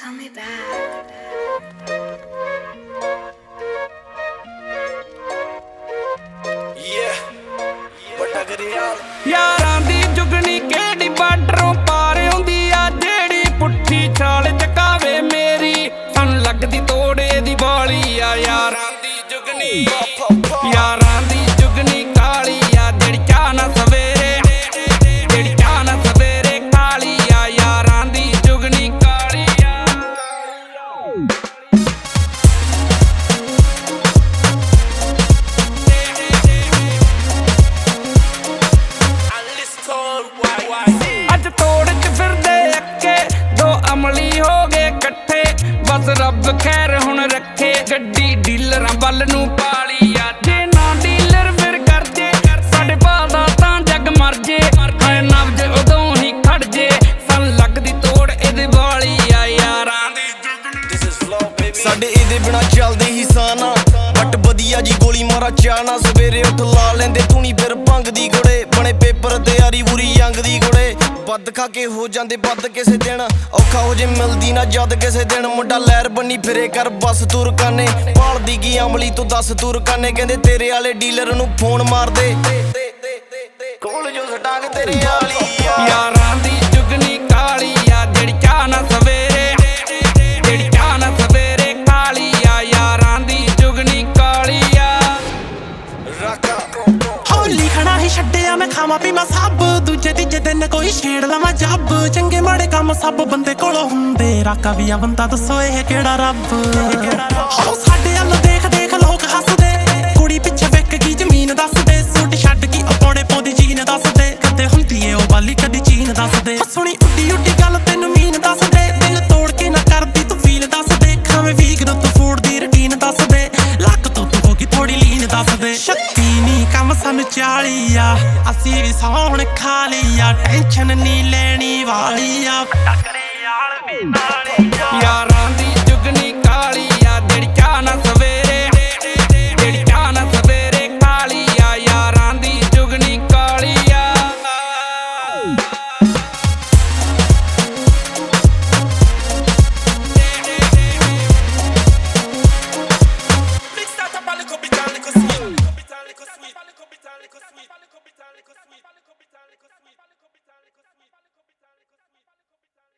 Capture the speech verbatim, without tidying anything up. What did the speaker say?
call me back. Yeah, ਵੱਡਾ ਗਰੇਵਾਲ ਯਾਰਾਂ ਦੀ ਜੁਗਨੀ ਕਿਹੜੀ ਬਾਰਡਰੋਂ ਪਾਰ ਆਉਂਦੀ ਆ, ਜਿਹੜੀ ਪੁੱਠੀ ਛਾਲ ਚਕਾਵੇ ਮੇਰੀ ਸਾਨੂੰ ਲੱਗਦੀ ਤੋੜੇ ਦੀ ਬਾਲੀ ਆ। ਯਾਰਾਂ ਦੀ ਜੁਗਨੀ ਯਾਰਾਂ ਦੀ ਜੁਗਨੀ ਕਾਲੀ ਆ, ਜਿਹੜੀ ਚਾਹ ਨਾ ਸਵੇਰੇ ਜਿਹੜੀ ਚਾਹ ਨਾ ਸਵੇਰੇ ਕਾਲੀ ਆ। ਯਾਰਾਂ ਦੀ ਜੁਗਨੀ ਕਾਲੀ ਆ। ਅੱਜ ਤੋੜ ਚ ਫਿਰਦੇ ਅੱਕੇ ਦੋ ਅਮਲੀ ਹੋ ਗਏ ਇਕੱਠੇ, ਬਸ ਰੱਬ ਖੈਰ ਹੁਣ ਰੱਖੇ। ਗੱਡੀ ਡੀਲਰਾਂ ਵੱਲ ਨੂੰ ਪਾਲੀ ਆ, ਜੇ ਨਾ ਡੀਲਰ ਫਿਰ ਕਰ ਜੇ ਸਾਡੇ ਭਾਅ ਦਾ ਤਾਂ ਜੱਗ ਮਰ ਜੇ। ਹਾਏ ਨਬਜ ਉਦੋਂ ਹੀ ਖੜ ਜੇ, ਸਾਨੂੰ ਲੱਗਦੀ ਤੋੜ ਇਹਦੇ ਵਾਲੀ ਆ। ਯਾਰਾਂ ਦੀ ਜੁਗਨੀ ਸਾਡੇ ਇਹਦੇ ਬਿਨਾ ਚੱਲਦੇ ਹੀ ਸਾਨਾ, ਬੱਟ ਵਧੀਆ ਜੀ ਗੋਲੀ ਮਾਰਾ ਚਾਣਾ। ਸਵੇਰੇ ਉੱਠ ਲਾ ਲੈਂਦੇ ਤੂਣੀ ਫਿਰ ਭੰਗ ਦੀ ਗੋੜੇ, ਬਣੇ ਪੇਪਰ ਤਿਆਰੀ ਪੂਰੀ ਅੰਗ ਦੀ ਗੋੜੇ। ਵੱਧ ਖਾ ਕੇ ਹੋ ਜਾਂਦੇ ਵੱਧ ਕਿਸੇ ਦਿਨ, ਔਖਾ ਹੋ ਜੇ ਮਿਲਦੀ ਨਾ ਜਦ ਕਿਸੇ ਦਿਨ। ਮੁੰਡਾ ਲਹਿਰ ਬੰਨੀ ਫਿਰੇ ਕਰ ਬਸ ਤੂੰ ਰਕਾਨੇ, ਭਾਲਦੀ ਕੀ ਅਮਲੀ ਤੂੰ ਦੱਸ ਤੂੰ ਰਕਾਨੇ। ਕਹਿੰਦੇ ਤੇਰੇ ਵਾਲੇ ਡੀਲਰ ਨੂੰ ਫੋਨ ਮਾਰਦੇ ਕੋਲ ਜੋ ਸਟਾਂਗ ਤੇਰੇ ਵਾਲੀ ਆ। ਯਾਰਾਂ ਦੀ ਜੁਗਨੀ ਕਾਲੀ ਆ, ਜਿਹੜੀ ਚਾਹ ਨਾ ਸਵੇਰੇ ਜਿਹੜੀ ਚਾਹ ਨਾ ਸਵੇਰੇ ਕਾਲੀ ਆ। ਯਾਰਾਂ ਦੀ ਜੁਗਨੀ ਕਾਲੀ ਆ। ਹੌਲੀ ਖੜਾ ਹੀ ਛੱਡਿਆ ਮੈਂ ਖਾਵਾਂ ਪੀਵਾਂ ਸਭ, ਦੂਜੇ ਤੀਜੇ ਦਿਨ ਕੋਈ ਛੇੜ ਲਵਾਂ ਜੱਬ। ਚੰਗੇ ਮਾੜੇ ਕੰਮ ਸਭ ਬੰਦੇ ਕੋਲੋਂ ਹੁੰਦੇ, ਰਾਕਾ ਵੀ ਆ ਬੰਦਾ ਦੱਸੋ ਇਹ ਕਿਹੜਾ ਰੱਬ। ਹੋ ਸਾਡੇ ਵੱਲ ਦੇਖ ਦੇਖ ਲੋਕ ਹੱਸਦੇ, ਕੁੜੀ ਪਿੱਛੇ ਵਿਕ ਗਈ ਜ਼ਮੀਨ ਦੱਸਦੇ। ਸੂਟ ਛੱਡ ਕੇ ਆਪੋਣੇ ਪੌਦੀ ਜੀਨ ਦੱਸਦੇ, ਕਦੇ ਹੁੰਦੀ ਏ ਉਹ ਵਾਲੀ ਕਦੀ ਚੀਨ ਦੱਸਦੇ। ਸੁਣੀ ਉੱਡੀ ਉੱਡੀ ਗੱਲ ਤੈਨੂੰ ਮੀਨ ਦੱਸਦੇ, ਦਿਲ ਤੋੜ ਕੇ ਨਾ ਕਰਦੀ ਤੂੰ ਫੀਲ ਦੱਸਦੇ। ਖਾਵੇਂ ਵੀਕ ਨੂੰ ਤੂੰ ਫੂਡ ਦੀ ਰੂਟੀਨ ਦੱਸਦੇ, ਲੱਕ ਤੋਂ ਤੂੰ ਹੋ ਗਈ ਥੋੜੀ ਲੀਨ ਦੱਸਦੇ। ਸ਼ੱਤੀ ਨੀ ਕੰਮ ਸਾਨੂੰ ਚਾਲੀ ਆ, ਅਸੀਂ ਵੀ ਸੌਣ ਖਾਲੀ ਆ। ਟੈਨਸ਼ਨ ਨੀ ਲੈਣੀ ਵਾਲੀ ਆ, ਵੱਡਾ ਕਰੇ ਯਾਰ ਵੀ ਨਾਲੀ ਆ। ਯਾਰ